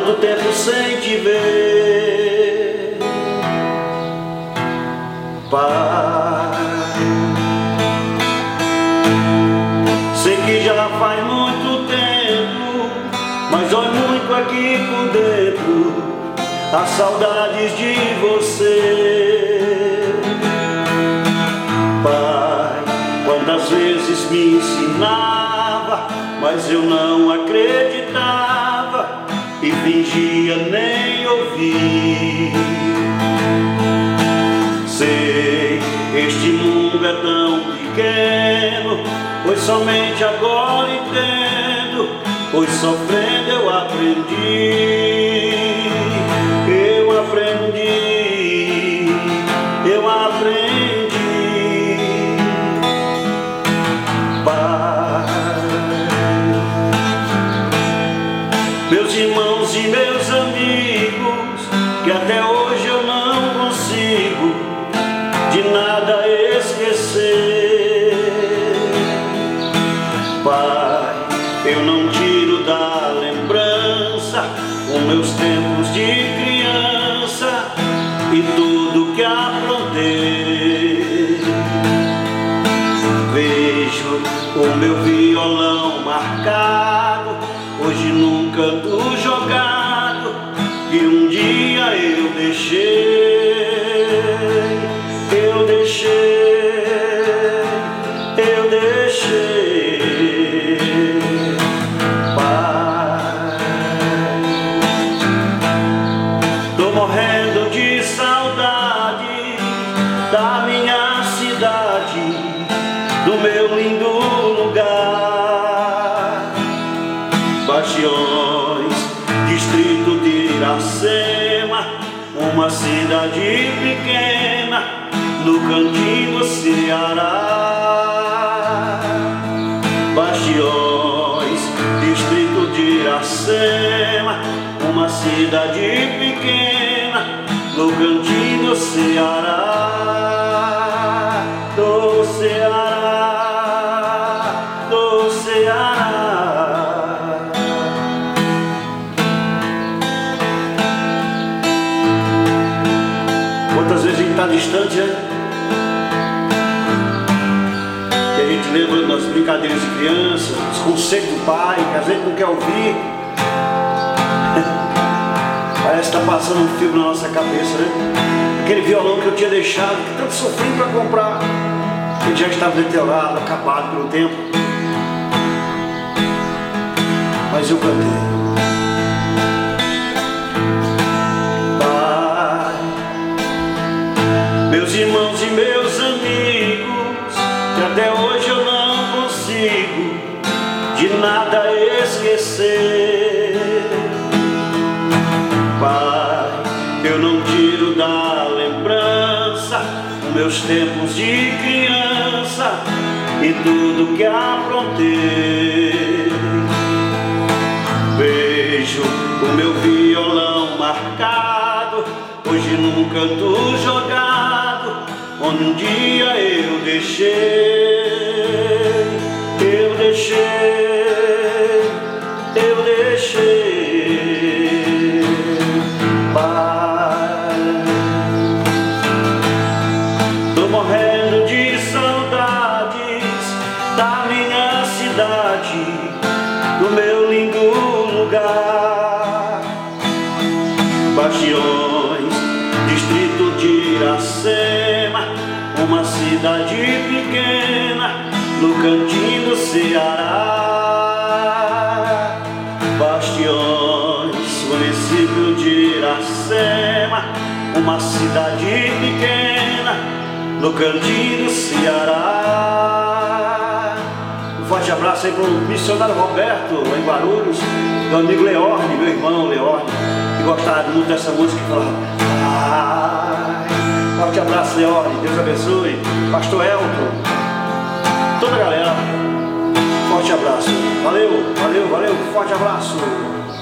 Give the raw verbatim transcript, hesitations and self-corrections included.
tanto tempo sem te ver, Pai. Sei que já faz muito tempo, mas dói muito aqui por dentro as saudades de você, Pai. Quantas vezes me ensinava, mas eu não acreditava e fingia nem ouvir. Sei, este mundo é tão pequeno, pois somente agora entendo, pois sofrendo eu aprendi. Eu aprendi, eu aprendi, Pai. Meus irmãos e meus amigos, que até hoje eu não consigo de nada esquecer, Pai. Eu não tiro da lembrança os meus tempos de criança e tudo que aprontei. Vejo o meu violão marcado, hoje num canto jogado, que um dia eu deixei, eu deixei, eu deixei, Pai. Tô morrendo de saudade da minha cidade, do meu lindo lugar. Bastiões, distrito de Iracema, uma cidade pequena no cantinho do Ceará. Bastiões, distrito de Iracema, uma cidade pequena no cantinho do Ceará, do Ceará, do Ceará. Quantas vezes a gente está distante, né? Que a gente lembra das brincadeiras de criança, os conselhos do pai, que a gente não quer ouvir. Parece que está passando um filme na nossa cabeça, né? Aquele violão que eu tinha deixado, que tanto sofri para comprar, ele já estava deteriorado, acabado pelo tempo. Mas eu cantei. Pai, meus irmãos e meus amigos, que até hoje eu não consigo de nada esquecer, Pai. Eu não tiro da lembrança os meus tempos de criança e tudo que aprontei. Vejo o meu violão marcado, hoje num canto jogado, onde um dia eu deixei, eu deixei, eu deixei, Pai. Tô morrendo de saudades da minha cidade, do meu lindo lugar. Bastiões, distrito de Iracema, uma cidade pequena no cantinho do Ceará. Bastiões, município de Iracema, uma cidade pequena no cantinho do Ceará. Um forte abraço aí para o missionário Roberto, lá em Guarulhos, meu amigo Leorne, meu irmão Leorne, que gostava muito dessa música e falava: ai. Forte abraço, Leorne, Deus abençoe. Pastor Elton, toda a galera, forte abraço. Valeu, valeu, valeu, forte abraço.